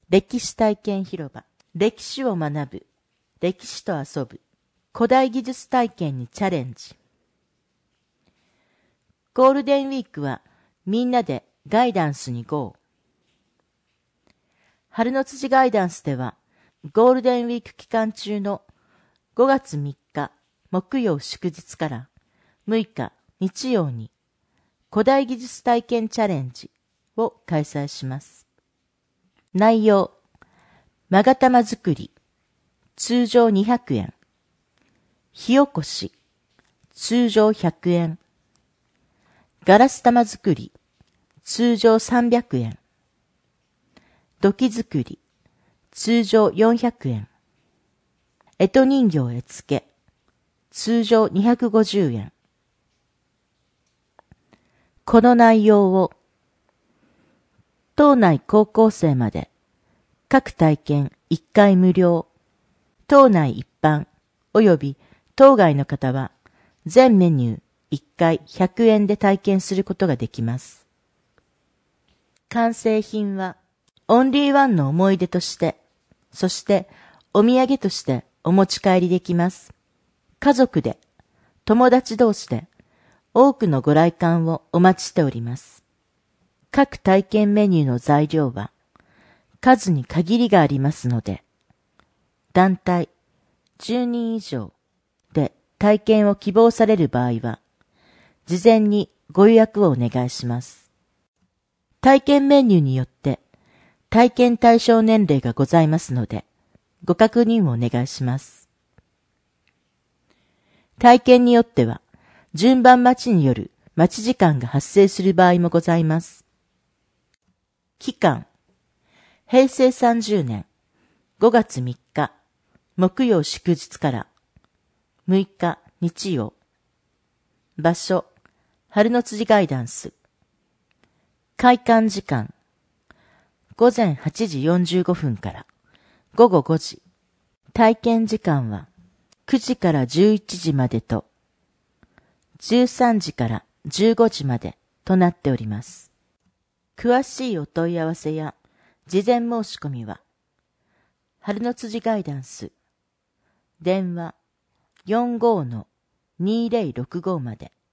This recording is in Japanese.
歴史体験広場、歴史を学ぶ、歴史と遊ぶ、古代技術体験にチャレンジ。ゴールデンウィークはみんなでガイダンスに GO。春の辻ガイダンスではゴールデンウィーク期間中の5月3日木曜祝日から6日日曜に古代技術体験チャレンジを開催します。内容、勾玉作り、通常200円。火起こし、通常100円。ガラス玉作り、通常300円。土器作り、通常400円。干支人形絵付け、通常250円。この内容を、島内高校生まで、各体験1回無料、島内一般及び島外の方は、全メニュー1回100円で体験することができます。完成品は、オンリーワンの思い出として、そしてお土産としてお持ち帰りできます。家族で、友達同士で、多くのご来館をお待ちしております。各体験メニューの材料は、数に限りがありますので、団体10人以上で体験を希望される場合は、事前にご予約をお願いします。体験メニューによって体験対象年齢がございますので、ご確認をお願いします。体験によっては、順番待ちによる待ち時間が発生する場合もございます。期間、平成30年5月3日木曜祝日から6日日曜。場所、春の辻ガイダンス。開館時間、午前8時45分から午後5時。体験時間は9時から11時までと、13時から15時までとなっております。詳しいお問い合わせや事前申し込みは、春の辻ガイダンス、電話 45-2065 まで。